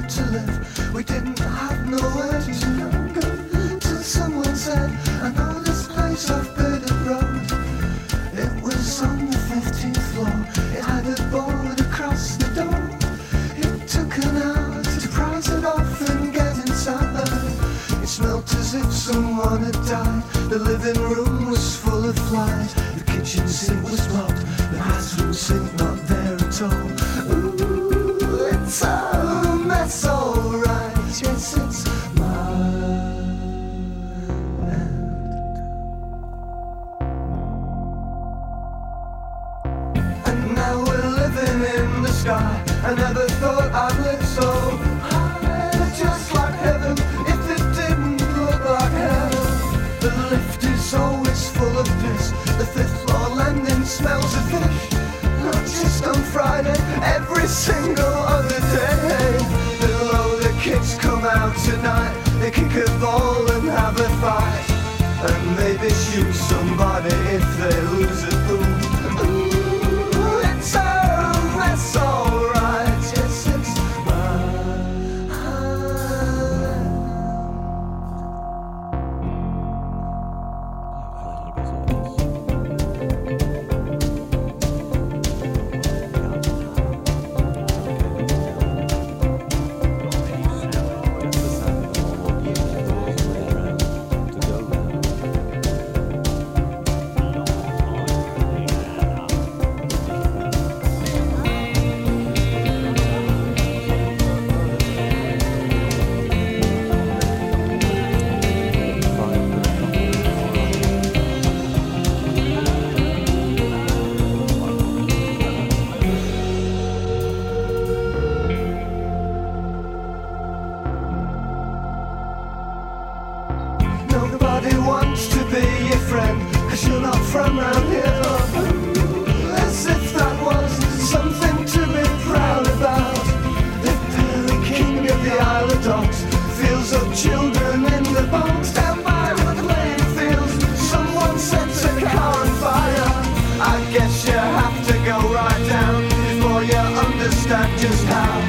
to live. We didn't have nowhere to go till someone said, I know this place off Birded Road. It was on the 15th floor. It had a board across the door. It took an hour to price it off and get inside. It smelt as if someone had died. The living room was full of flies. The kitchen sink was blocked. The bathroom sink not there at all. Ooh, it's a mess, alright. Yes, it's my end. And now we're living in the sky. I never thought I'd live so high, just like heaven. If it didn't look like hell. The lift is always full of piss. The 5th floor landing smells of fish. Not just on Friday, every single other day. Below the kids come out tonight. They kick a ball and have a fight, and maybe shoot somebody if they lose a pool. Ooh, it's a mess, alright. Yes, it's nobody wants to be your friend, 'cause you're not from round here. As if that was something to be proud about. The very king of the Isle of Dogs feels of children in the box. Down by the playing fields, someone sets a car on fire. I guess you have to go right down before you understand just how